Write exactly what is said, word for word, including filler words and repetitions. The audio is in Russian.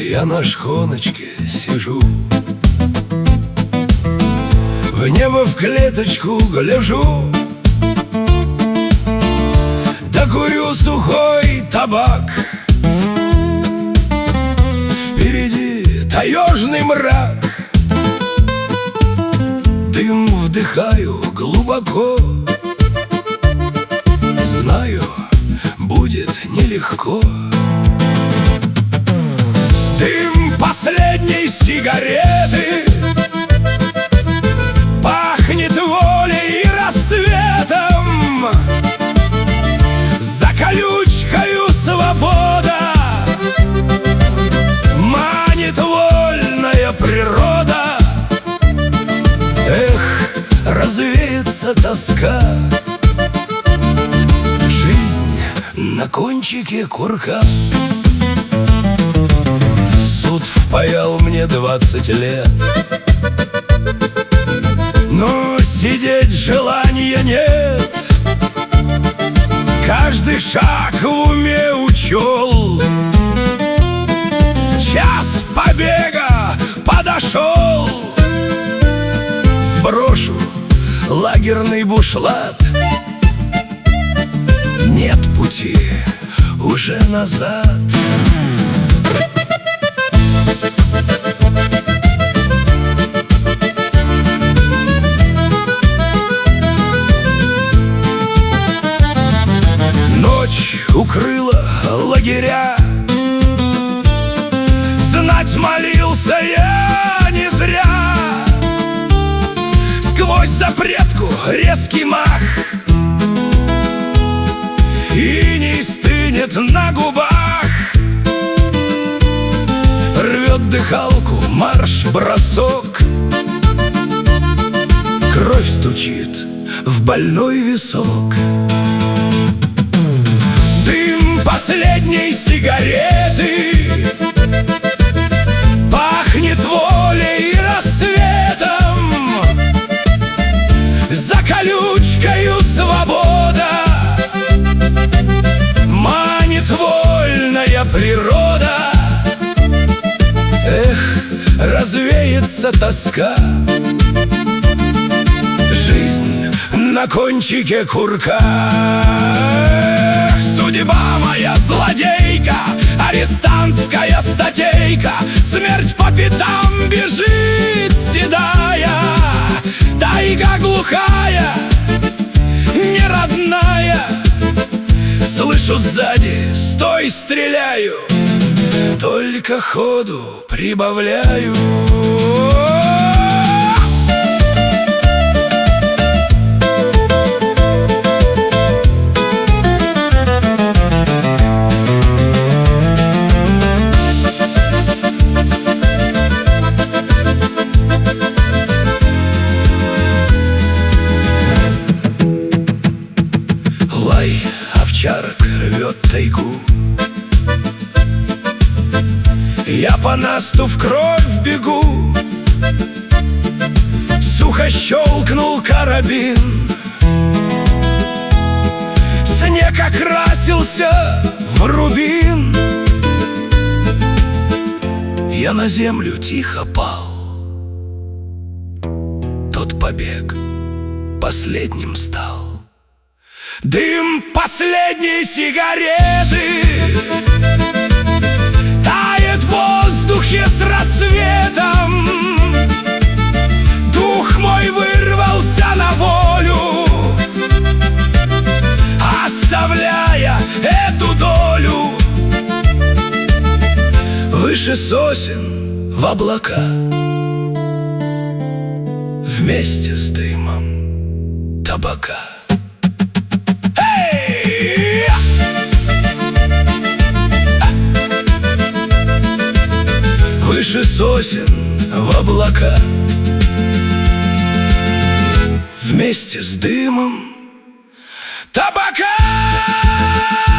Я на шхоночке сижу, в небо в клеточку гляжу, да курю сухой табак. Впереди таежный мрак, дым вдыхаю глубоко. Знаю, будет нелегко. Дым последней сигареты пахнет волей и рассветом. За колючкою свобода манит вольная природа. Эх, развеется тоска, жизнь на кончике курка. Суд впаял мне двадцать лет, но сидеть желания нет. Каждый шаг в уме учел, час побега подошел. Сброшу лагерный бушлат, нет пути уже назад. Ночь укрыла лагеря, знать молился я не зря. Сквозь запретку резкий мах, и не стынет на губах. Рвет дыхалку марш-бросок, кровь стучит в больной висок. Дым последней сигареты пахнет волей и рассветом. За колючкою свобода манит вольная природа. Эх, развеется тоска, жизнь на кончике курка. Эх, судьба моя злодейка, арестантская статейка. Смерть по пятам бежит седая, тайга глухая, не родная. Слышу сзади: стой, стреляю, только ходу прибавляю. Лай овчарок рвет тайгу, я по насту в кровь бегу. Сухо щелкнул карабин, снег окрасился в рубин. Я на землю тихо пал, тот побег последним стал. Дым последней сигареты тает в воздухе с рассветом. Дух мой вырвался на волю, оставляя эту долю. Выше сосен в облака, вместе с дымом табака. Выше сосен в облака, вместе с дымом табака.